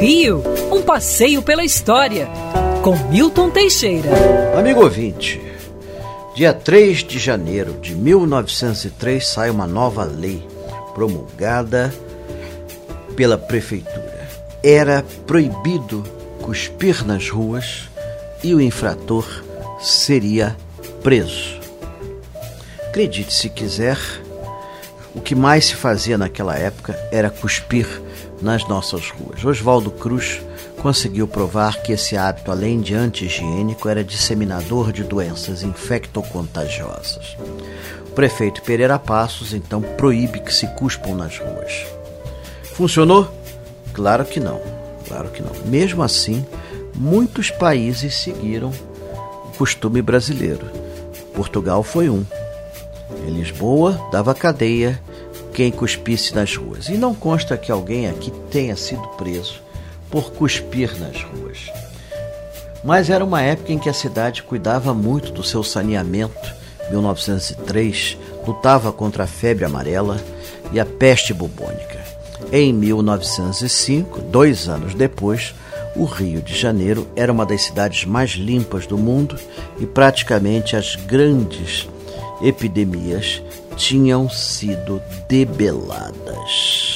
Rio, um passeio pela história, com Milton Teixeira. Amigo ouvinte, dia 3 de janeiro de 1903 sai uma nova lei promulgada pela prefeitura. Era proibido cuspir nas ruas e o infrator seria preso. Acredite se quiser, o que mais se fazia naquela época era cuspir nas nossas ruas. Oswaldo Cruz conseguiu provar que esse hábito, além de anti-higiênico, era disseminador de doenças infectocontagiosas. O prefeito Pereira Passos, então, proíbe que se cuspam nas ruas. Funcionou? Claro que não. Mesmo assim, muitos países seguiram o costume brasileiro. Portugal foi um. Em Lisboa, dava cadeia quem cuspisse nas ruas. E não consta que alguém aqui tenha sido preso por cuspir nas ruas. Mas era uma época em que a cidade cuidava muito do seu saneamento. 1903, lutava contra a febre amarela e a peste bubônica. Em 1905, 2 anos depois, o Rio de Janeiro era uma das cidades mais limpas do mundo e praticamente as grandes epidemias tinham sido debeladas.